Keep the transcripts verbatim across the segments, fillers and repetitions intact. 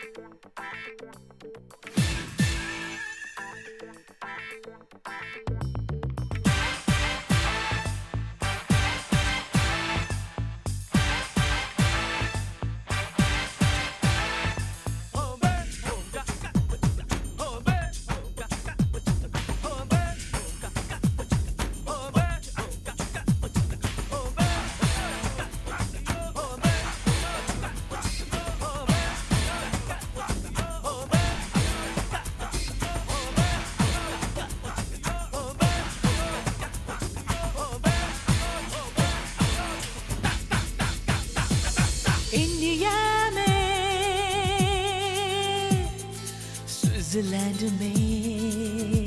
Switzerland में,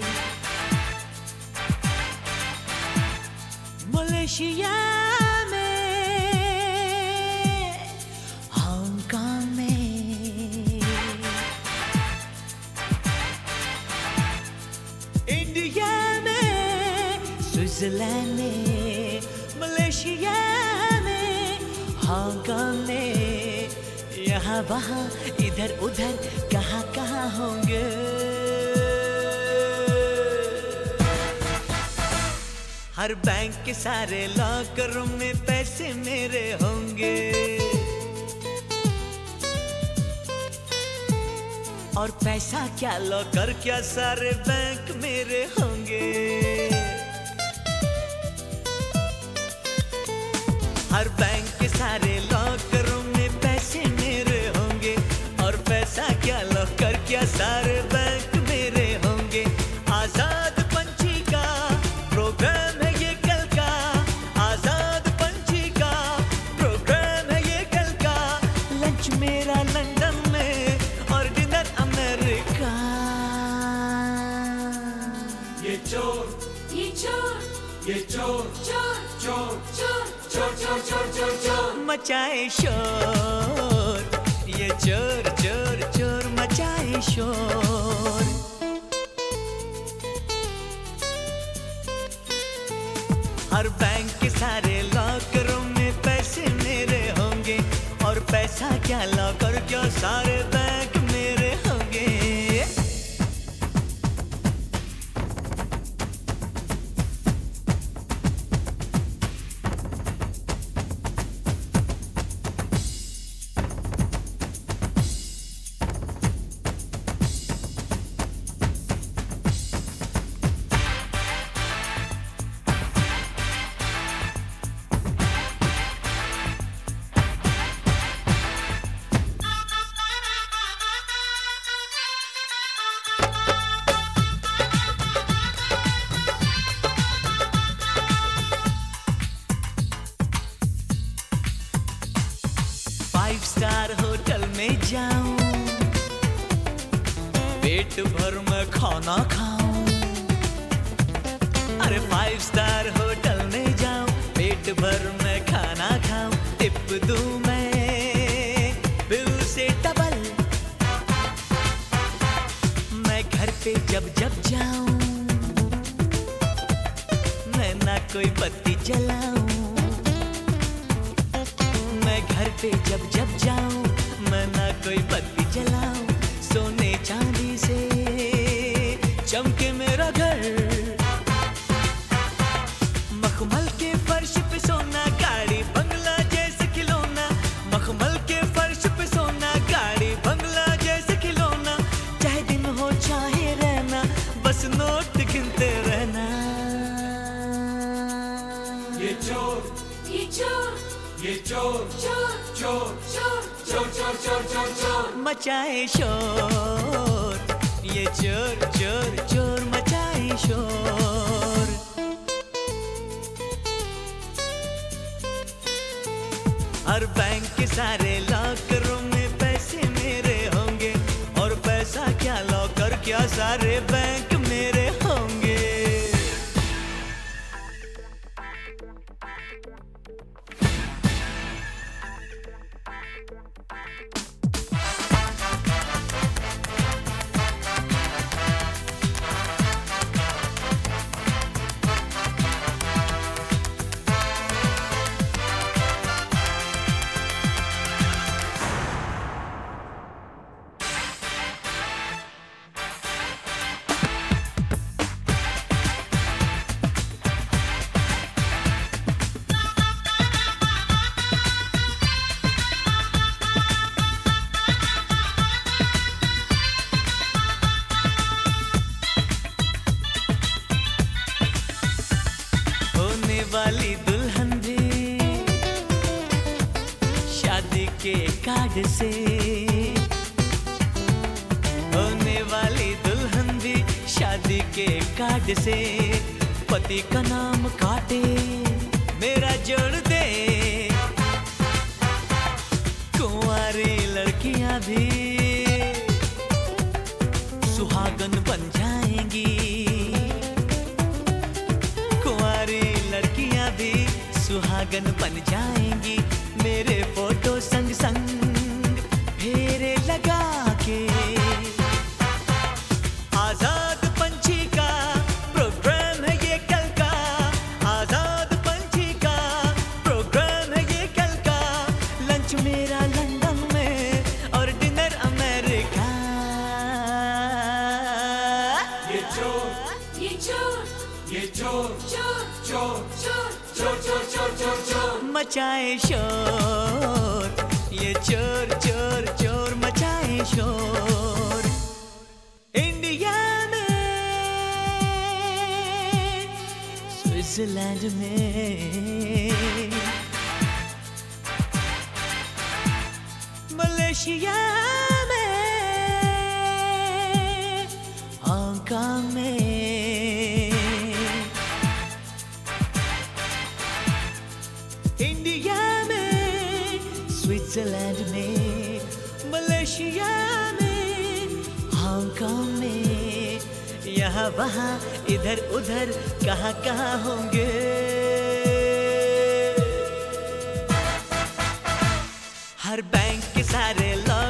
Malaysia में, Hong Kong में, इंडिया में, स्विट्जरलैंड में, मलेशिया में, हांगकांग में, यहाँ वहाँ इधर उधर कहाँ कहाँ होंगे। हर बैंक के सारे लॉकरों में पैसे मेरे होंगे, और पैसा क्या लॉकर क्या सारे बैंक मेरे होंगे। हर बैंक के सारे लॉकरों में पैसे मेरे होंगे, और पैसा क्या लॉकर क्या सारे बैंक मेरे होंगे। आजाद पंछी का प्रोग्राम है ये कल का, आजाद पंछी का प्रोग्राम है ये कल का। लंच मेरा लंदन में और डिनर अमेरिका। ये चोर ये चोर ये चोर चोर चोर चोर चोर चोर चोर चोर चोर मचाए शोर, ये चोर चोर चोर मचाए शोर। हर बैंक के सारे लॉकरों में पैसे मेरे होंगे, और पैसा क्या लॉकर क्या सारे बैंक मेरे होंगे। फाइव स्टार होटल में जाऊं, पेट भर में खाना खाऊं। अरे फाइव स्टार होटल में जाऊं, पेट भर में खाना खाऊं। टिप दूं मैं बिल से डबल, मैं घर पे जब जब जाऊं, मैं ना कोई बत्ती जलाऊं। मैं घर पे जब जब जाऊं, मैं ना कोई बत्ती जलाऊं। सोने चांदी से चमके मेरा घर, मखमल के फर्श पे सोना, गाड़ी बंगला जैसे खिलौना। मखमल के फर्श पे सोना, गाड़ी बंगला जैसे खिलौना। चाहे दिन हो चाहे रहना, बस नोट गिनते रहना। ये चोर ये चोर ये चोर चोर चोर चोर चोर चोर चोर चोर चोर मचाए शोर, ये चोर चोर चोर मचाए शोर। हर बैंक के सारे लॉकरों में पैसे मेरे होंगे, और पैसा क्या लॉकर क्या सारे बैंक मेरे होंगे। वाली दुल्हन भी शादी के कार्ड से, होने वाली दुल्हन भी शादी के कार्ड से, पति का नाम काटे मेरा जोड़ दे। कुंवारी लड़कियां भी सुहागन बन जाएंगी, कुंवारी लड़कियां भी सुहागन बन जाएंगी, मेरे फोटो संग संग फेरे लगा के। आजाद पंछी का प्रोग्राम है ये कल का, आजाद पंछी का प्रोग्राम है ये कल का, लंच मेरा लंदन में और डिनर अमेरिका। ये चोर ये चोर ये चोर चोर चोर चोर चोर चोर चोर चोर चोर मचाए शोर, ये चोर चोर चोर मचाए शोर। इंडिया में, स्विट्जरलैंड में, मलेशिया में, हांगकांग में, इंडिया में, स्विट्जरलैंड में, मलेशिया में, हांगकांग में, यहाँ वहाँ इधर उधर कहाँ कहाँ होंगे। हर बैंक के सारे लोग